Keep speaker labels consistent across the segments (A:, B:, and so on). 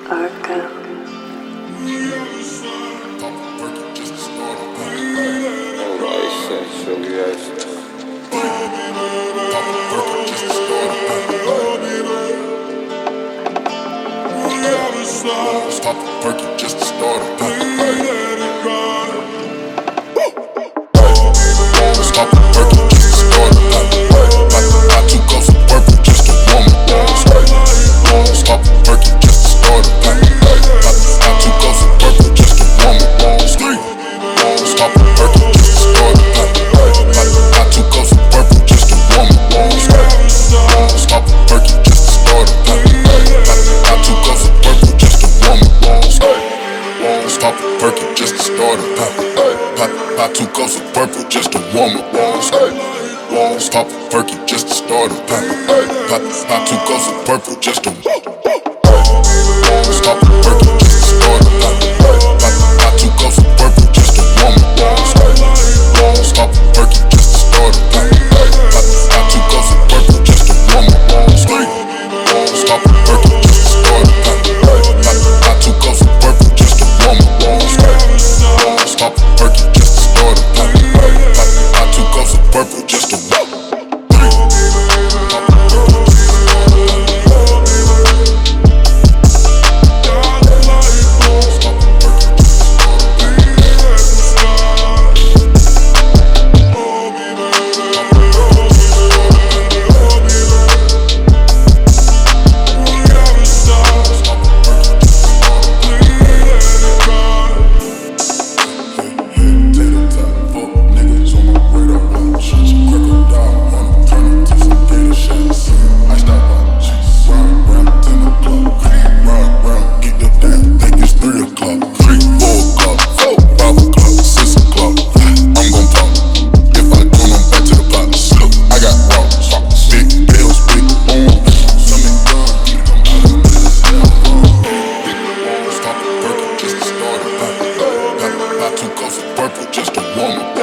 A: Arco.
B: Stop the perky just to start it. Stop the perky just to start it. I two cups of purple just to warm it. Stop the perky just to start it. I two cups of purple just to warm it. Stop the perky just to start it. I two cups of purple just to warm it. Stop the perky just to start it. I two cups of purple just to warm it. Stop the perky just to start it. I two cups of purple just to warm it. Stop the perky just to start it. I two cups of purple just to stop the perky just to start it. I two cups of purple just to warm it. Stop the perky just to start it. I two cups of purple just to warm it. Stop the perky just to start it. I two cups of purple just to warm it. Stop the perky just to start it. I two cups of purple just to warm it.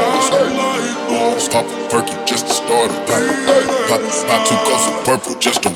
B: Stop the perky just to start it. I two cups of purple just to